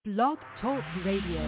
Blog Talk Radio.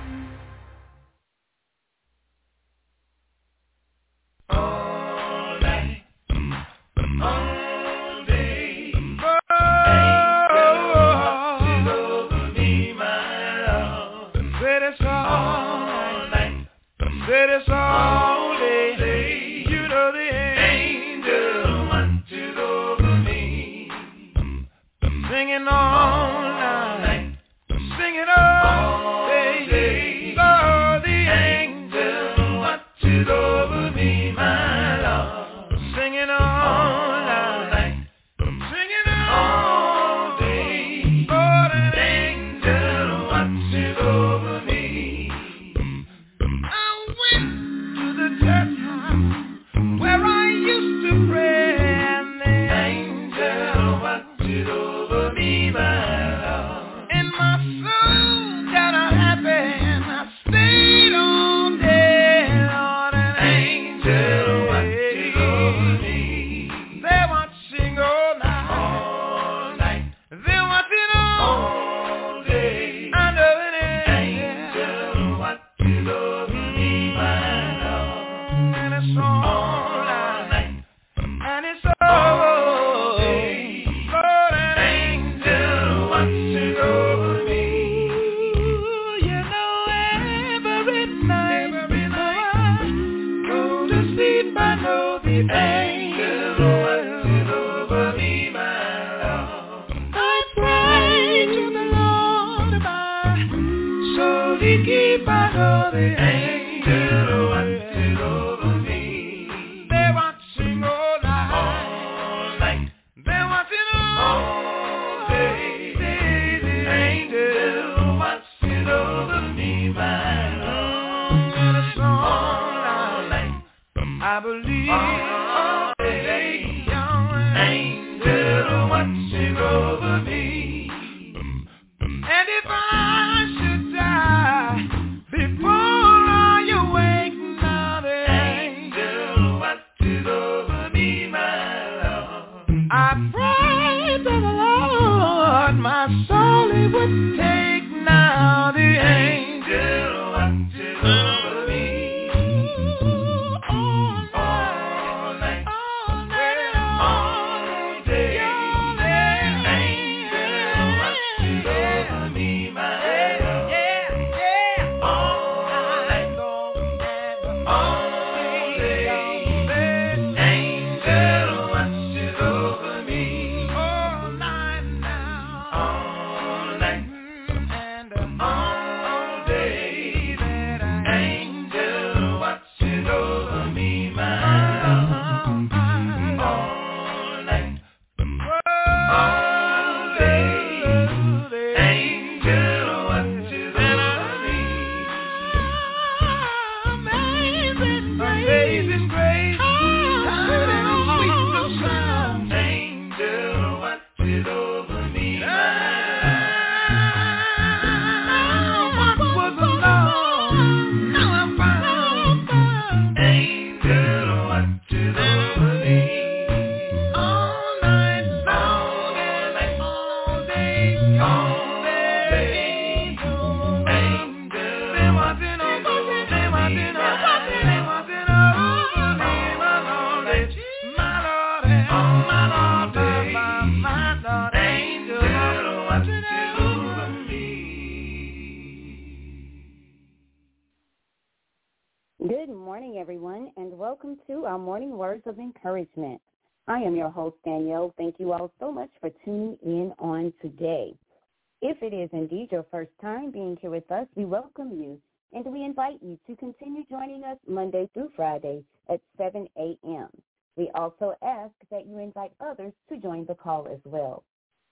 Good morning, everyone, and welcome to our Morning Words of Encouragement. I am your host, Danielle. Thank you all so much for tuning in on today. If it is indeed your first time being here with us, we welcome you, and we invite you to continue joining us Monday through Friday at 7 a.m. We also ask that you invite others to join the call as well.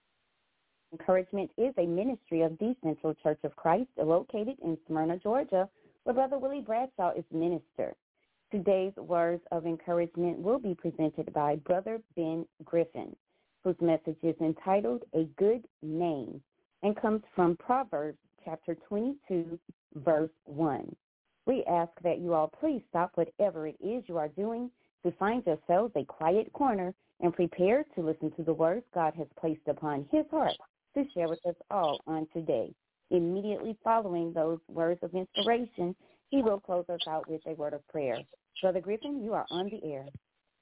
Encouragement is a ministry of the Central Church of Christ located in Smyrna, Georgia, where Brother Willie Bradshaw is minister. Today's words of encouragement will be presented by Brother Ben Griffin, whose message is entitled A Good Name and comes from Proverbs chapter 22, verse 1. We ask that you all please stop whatever it is you are doing to find yourselves a quiet corner and prepare to listen to the words God has placed upon his heart to share with us all on today. Immediately following those words of inspiration, he will close us out with a word of prayer. Brother Griffin, you are on the air.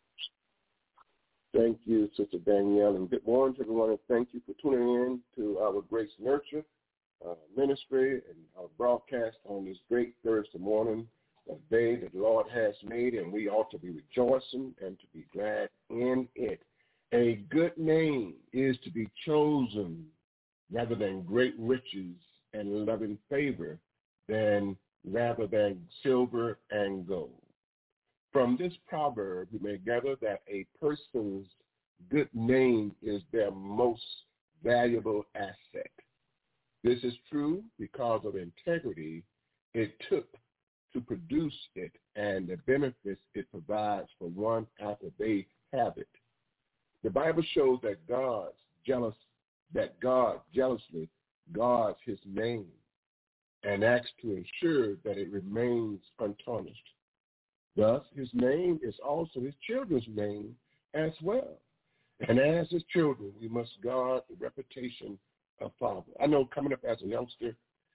Thank you, Sister Danielle, and good morning to everyone, and thank you for tuning in to our Grace Nurture ministry and our broadcast on this great Thursday morning, a day that the Lord has made, and we ought to be rejoicing and to be glad in it. A good name is to be chosen rather than great riches and loving favor rather than silver and gold. From this proverb, we may gather that a person's good name is their most valuable asset. This is true because of integrity it took to produce it and the benefits it provides for one after they have it. The Bible shows that God jealously guards his name and acts to ensure that it remains untarnished. Thus, his name is also his children's name as well. And as his children, we must guard the reputation of Father. I know coming up as a youngster,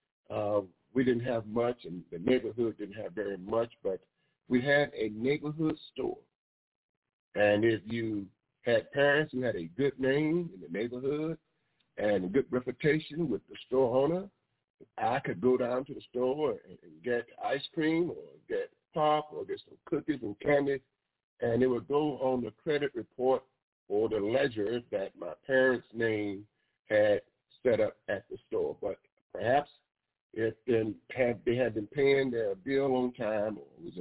we didn't have much, and the neighborhood didn't have very much, but we had a neighborhood store. And if you had parents who had a good name in the neighborhood and a good reputation with the store owner, I could go down to the store and get ice cream or get pop or get some cookies and candy, and it would go on the credit report or the ledger that my parents' name had set up at the store. But perhaps if they had been paying their bill on time or was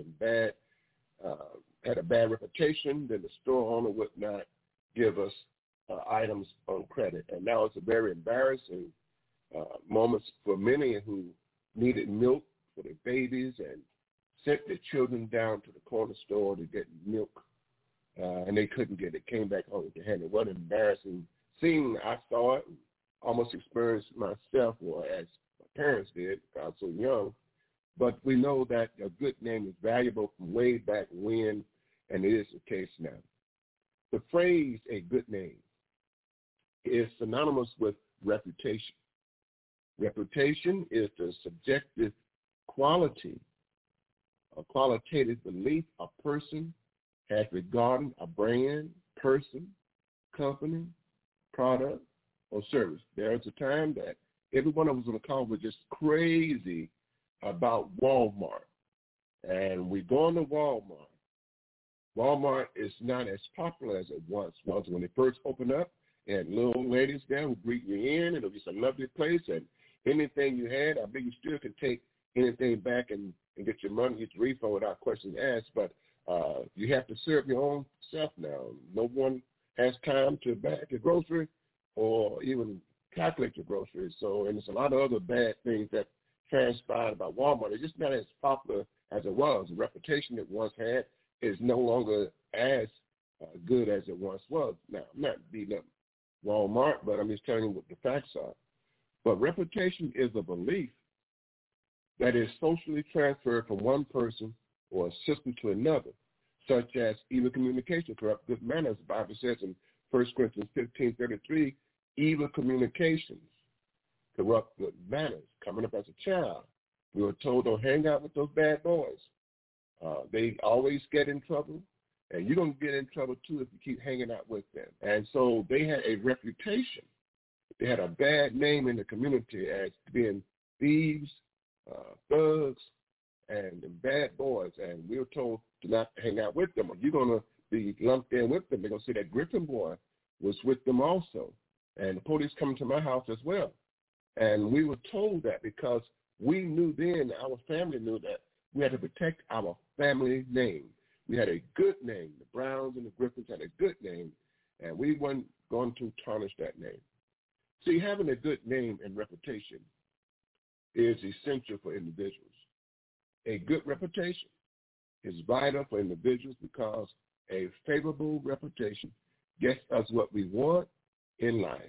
had a bad reputation, then the store owner would not give us items on credit. And that was a very embarrassing moments for many who needed milk for their babies and sent their children down to the corner store to get milk, and they couldn't get it. Came back home to hand it. What an embarrassing scene. I saw it and almost experienced myself, or as my parents did, I was so young. But we know that a good name is valuable from way back when, and it is the case now. The phrase, a good name, is synonymous with reputation. Reputation is the subjective quality, a qualitative belief a person has regarding a brand, person, company, product, or service. There was a time that every one of us on the call was just crazy about Walmart. And we go into Walmart. Walmart is not as popular as it once was when it first opened up. And little ladies there would greet you in. It'll be some lovely place. And anything you had, I bet you still can take anything back and get your money, get your refund without questions asked. But you have to serve your own self now. No one has time to bag your grocery or even calculate your groceries. So, and there's a lot of other bad things that transpired about Walmart. It's just not as popular as it was. The reputation it once had is no longer as good as it once was. Now, I'm not beating up Walmart, but I'm just telling you what the facts are. But reputation is a belief that is socially transferred from one person or a system to another, such as evil communication, corrupt good manners. The Bible says in 1 Corinthians 15:33, evil communications corrupt good manners. Coming up as a child, we were told don't hang out with those bad boys. They always get in trouble, and you're going to get in trouble too if you keep hanging out with them. And so they had a reputation. They had a bad name in the community as being thieves, thugs, and bad boys. And we were told to not hang out with them, or you're going to be lumped in with them. They're going to say that Griffin boy was with them also. And the police come to my house as well. And we were told that because we knew then, our family knew that we had to protect our family name. We had a good name. The Browns and the Griffins had a good name, and we weren't going to tarnish that name. See, having a good name and reputation is essential for individuals. A good reputation is vital for individuals because a favorable reputation gets us what we want in life.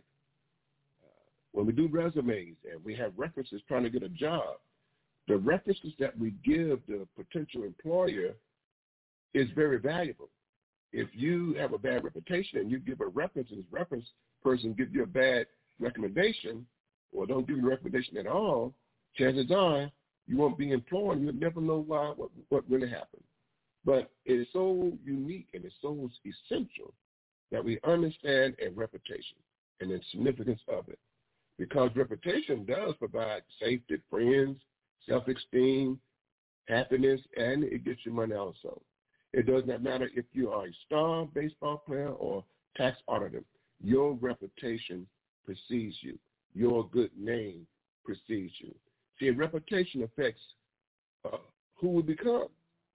When we do resumes and we have references trying to get a job, the references that we give the potential employer is very valuable. If you have a bad reputation and you give a reference and this reference person gives you a bad recommendation, or don't give you a recommendation at all, chances are you won't be employed. You'll never know what really happened. But it's so unique and it's so essential that we understand a reputation and the significance of it. Because reputation does provide safety, friends, self-esteem, happiness, and it gets you money also. It does not matter if you are a star baseball player or tax auditor. Your reputation precedes you. Your good name precedes you. See, reputation affects who we become,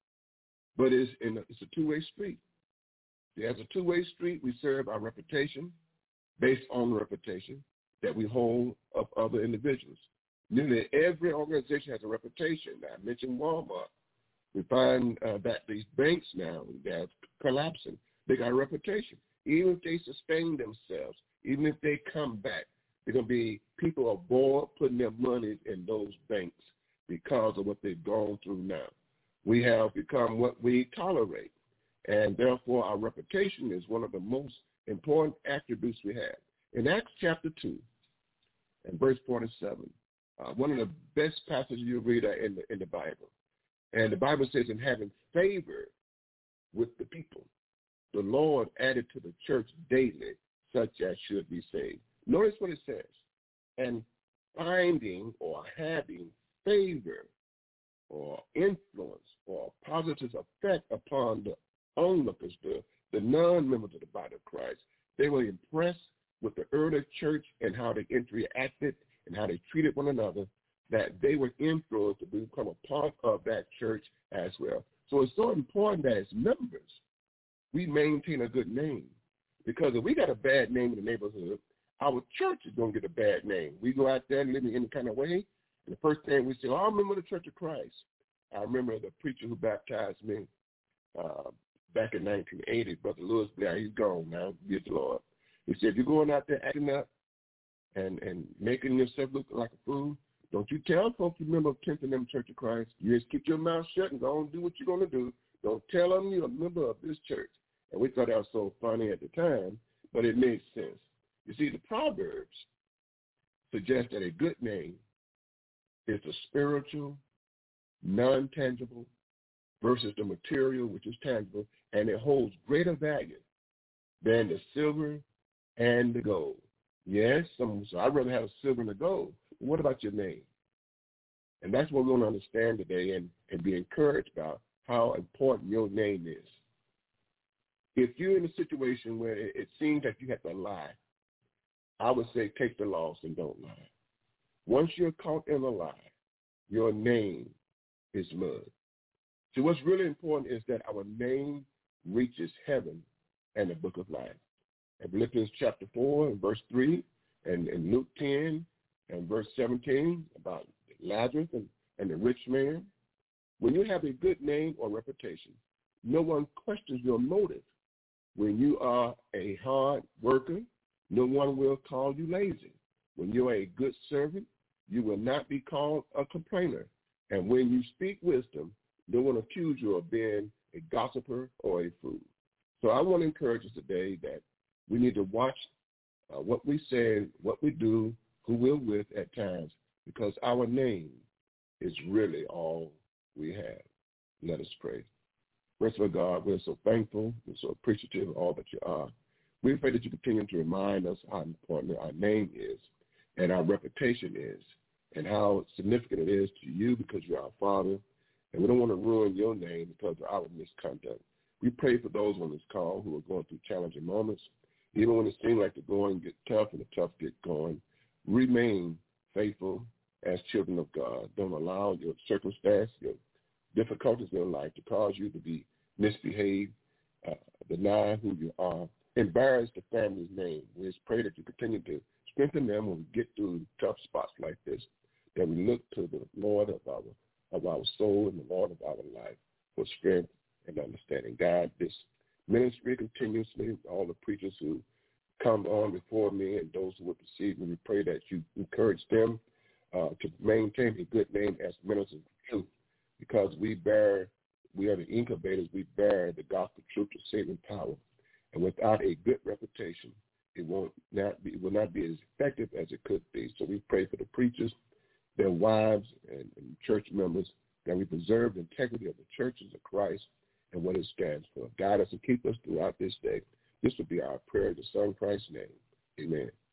but it's a two-way street. As a two-way street, we serve our reputation based on the reputation that we hold of other individuals. Nearly every organization has a reputation. I mentioned Walmart. We find that these banks now, they're collapsing. They got a reputation. Even if they sustain themselves, even if they come back, they're going to be people are bored putting their money in those banks because of what they've gone through now. We have become what we tolerate, and therefore our reputation is one of the most important attributes we have. In Acts chapter 2 and verse 47, one of the best passages you read in the Bible. And the Bible says, in having favor with the people, the Lord added to the church daily such as should be saved. Notice what it says. And finding or having favor or influence or positive effect upon the onlookers, the non-members of the body of Christ, they were impressed with the early church and how they interacted and how they treated one another, that they were influenced to become a part of that church as well. So it's so important that as members, we maintain a good name. Because if we got a bad name in the neighborhood, our church is going to get a bad name. We go out there and live in any kind of way, and the first thing we say, I remember the Church of Christ. I remember the preacher who baptized me back in 1980, Brother Lewis Blair. He's gone now, be the Lord. He said, if you're going out there acting up and making yourself look like a fool, don't you tell folks you remember attending them Church of Christ. You just keep your mouth shut and go and do what you're going to do. Don't tell them you're a member of this church. And we thought that was so funny at the time, but it made sense. You see, the Proverbs suggest that a good name is the spiritual, non-tangible, versus the material, which is tangible, and it holds greater value than the silver and the gold. Yes, so I'd rather have a silver and a gold. But what about your name? And that's what we're going to understand today and be encouraged about how important your name is. If you're in a situation where it seems that you have to lie, I would say take the loss and don't lie. Once you're caught in a lie, your name is mud. So what's really important is that our name reaches heaven and the book of life. In Philippians chapter 4 and verse 3, and in Luke 10 and verse 17 about Lazarus and the rich man, when you have a good name or reputation, no one questions your motive. When you are a hard worker, no one will call you lazy. When you're a good servant, you will not be called a complainer. And when you speak wisdom, no one accuse you of being a gossiper or a fool. So I want to encourage us today that we need to watch what we say, what we do, who we're with at times, because our name is really all we have. Let us pray. Merciful God, we're so thankful, we're so appreciative of all that you are. We pray that you continue to remind us how important our name is and our reputation is and how significant it is to you because you're our Father, and we don't want to ruin your name because of our misconduct. We pray for those on this call who are going through challenging moments. Even when it seems like the going get tough and the tough get going, remain faithful as children of God. Don't allow your circumstance, your difficulties in life to cause you to be misbehaved, deny who you are, embarrass the family's name. We just pray that you continue to strengthen them when we get through tough spots like this, that we look to the Lord of our soul and the Lord of our life for strength and understanding. God, this ministry continuously, all the preachers who come on before me and those who will precede me, we pray that you encourage them to maintain a good name as ministers of truth, because we are the incubators, we bear the gospel truth of saving power. And without a good reputation, it will not be as effective as it could be. So we pray for the preachers, their wives, and church members, that we preserve the integrity of the churches of Christ and what it stands for. Guide us and keep us throughout this day. This will be our prayer in the Son Christ's name. Amen.